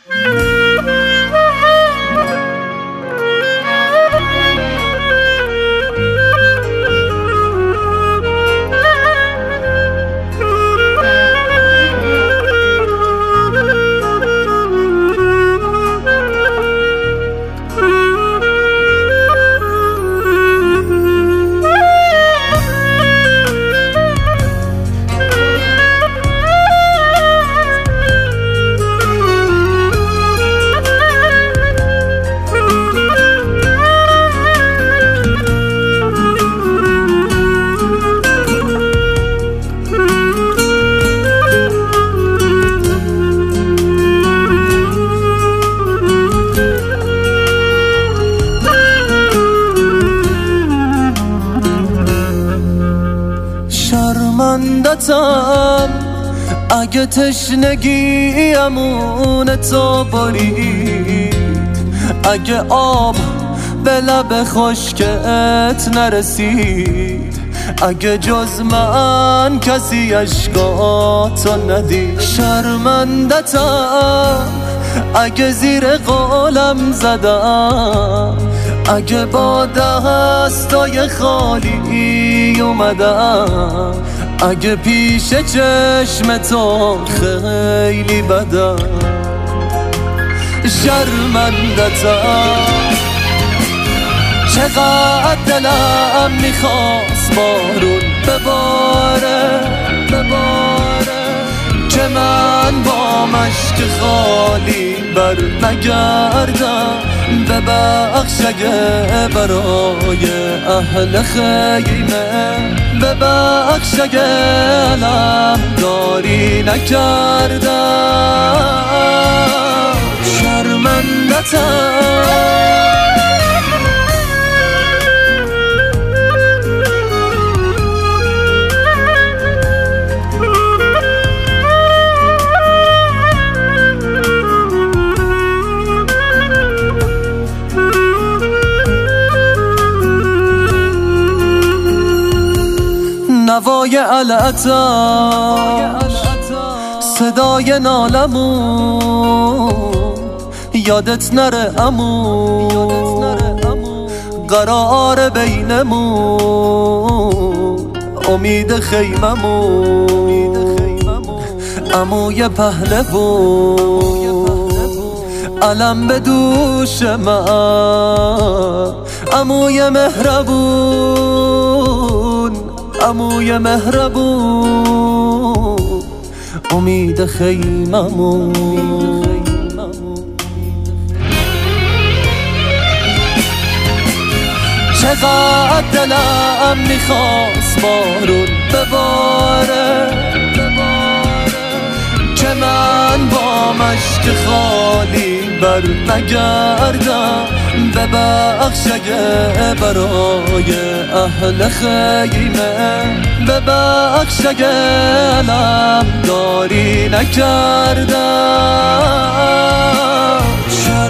شرمندتم اگه تشنگی امون تو برید، اگه آب به لب خشکت نرسید، اگه جز من کسی عشقاتو ندید. شرمندتم اگه زیر قولم زدم، اگه با دستای خالی اومدم، اگه پیش چشم تو خیلی بدم. شرمندتم چقدر دلم میخواست بارون بباره که من با مشک خالی بر نگردم. ببخش اگه برای اهل خیمه، ببخش اگه علمداری نکردم. شرمندتم نوای علتش، صدای نالمون، یادت نره امون، قرار بینمون، امید خیممون، عموی پهلوون، علم به دوش من، عموی مهربون، عموی مهربون، امید خیممون. چقدر دلم میخواست بارون بباره که من با مشک خالی بر نگردم. ببخش اگه برای اهل خیمه، ببخش اگه علمداری نکردم.